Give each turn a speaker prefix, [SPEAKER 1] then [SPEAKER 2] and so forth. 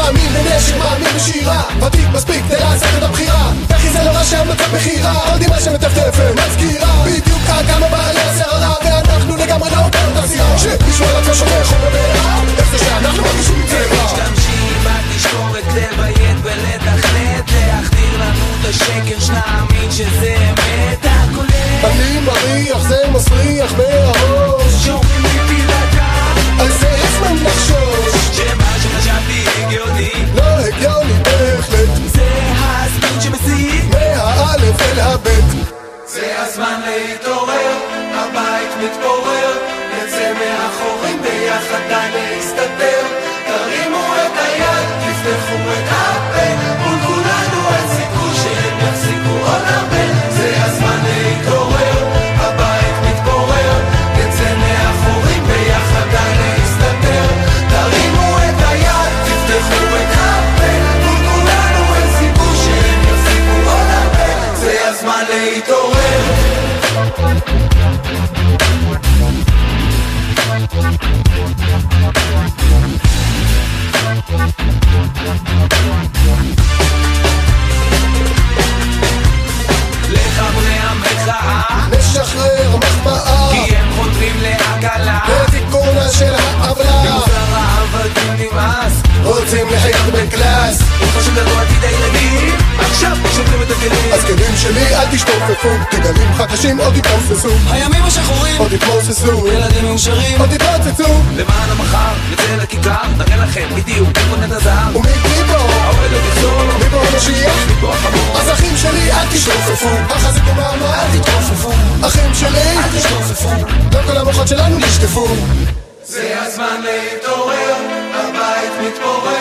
[SPEAKER 1] מאמין בנשק, מאמין בשירה, ותיק מספיק כדי לעשות את הבחירה. וכי זה לא רע שהמצב בחירה, עוד עם השם מטפטפת מזכירה בדיוק כמה בעלי הסערה, ואנחנו לגמרי לא אותה סירה. שמישהו על עצמו שומר חומר בעירה, איך זה שאנחנו מרגישים עם צבע. משתמשים בתשקורת לביית ולתכנת, להחדיר לנו את השקר שנאמין שזה אמת. אני מריח, זה מסריח מהראש, שומעים לי בלעדה, על זה עצמם לחשוש, שמה שחשבתי הגיוני לא הגיוני בהחלט. זה הזמן שמסית מהאלף אל הבית. זה הזמן להתעורר, הבית מתפורר, נצא מאחורים ביחד די להסתתר. תרימו את היד, תפתחו את הפה, מול כולנו אין סיכוי שהם יפסיקו עוד הרבה. זה הזמן להתעורר, הבית מתפורר, נצא מאחורים ביחד די להסתתר. תרימו את היד, תפתחו את הפה, מול כולנו אין סיכוי שהם יפסיקו עוד הרבה. זה הזמן להתעורר. לחברי המחאה נשחרר מחמאה, כי הם חותרים להקלה לתיקונה של העוולה. במוסר העבדים נמאס, רוצים לחיות בקלאס, אם חושב לנו עתיד הילדים, עכשיו שוברים את הכלים. אז כלים שלי אל תשתופפו, תגלים חדשים עוד יתפוססו, הימים השחורים עוד יתפוססו, ילדים מאושרים עוד יתפוצצו. למען המחר נצא לכיכר, נראה לכם בדיוק איפה נט הזהב, ומי פה העובד עוד יחזור, מי פה המשיח, מי פה החמור. אז אחים שלי אל תשתופפו, החזק ומאמר אל תתרופפו, אחים שלי אל תשתופפו, לא כל המוחות שלנו נשטפו. זה הזמן להתעורר, הבית מתפורר,